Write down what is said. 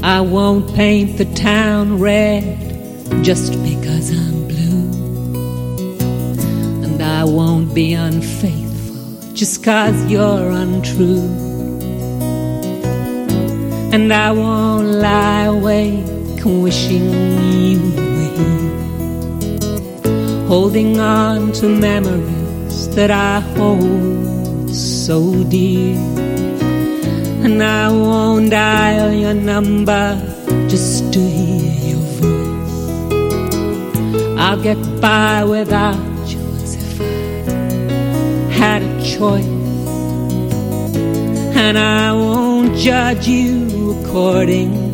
I won't paint the town red just because I'm blue. And I won't be unfaithful just 'cause you're untrue. And I won't lie awake wishing you were here, holding on to memories that I hold so dear. And I won't dial your number just to hear your voice. I'll get by without you as if I had a choice. And I won't judge you according